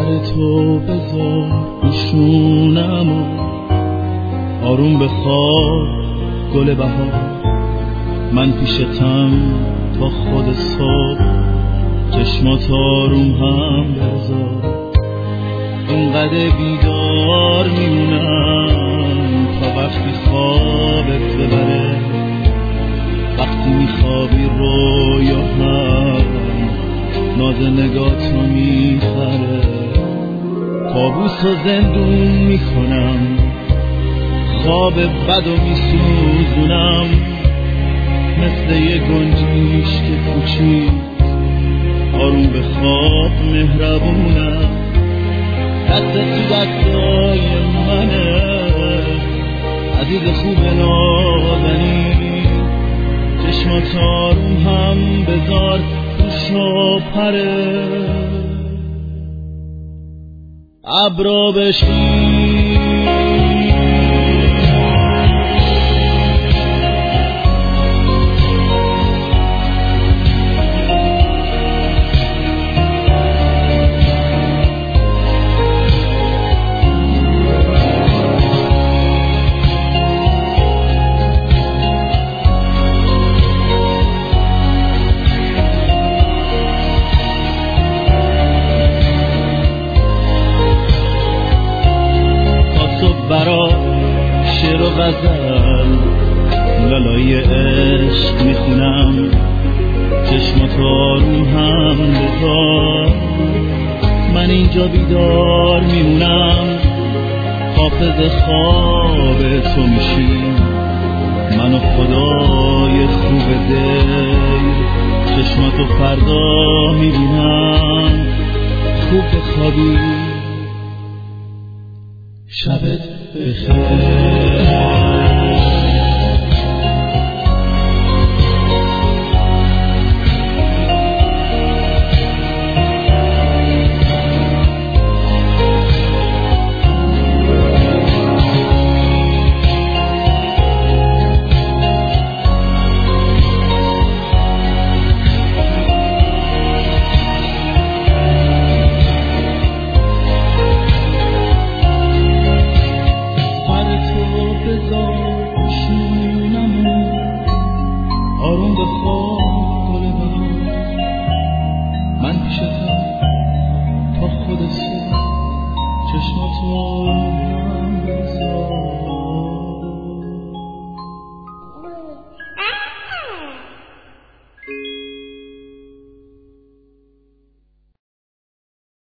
سر تو بذار بشونم و آروم بخواب گل بهار. من پیشتم تا خود صبح، چشمات آروم هم بذار. اینقدر بیدار میمونم تا وقتی خوابت ببره. وقتی میخوابی رویا هم ناز نگاهتو میخره. کابوس و زندون میکنم، خواب بدو میسوزونم. مثل یه گنجیش که کوچیک آروم به خواب مهربونم. دست تو دستای منه عزیز خوب نازنی. چشمات آروم هم بذار توشو پره. ابرا بشی برا شعر و غزل لالای عشق میخونم. چشمات آروم هم بذار، من اینجا بیدار میمونم. حافظ خواب تو میشیم من و خدای خوب دل. چشماتو فردا میبینم خوب بخوابی. شبت بخیر.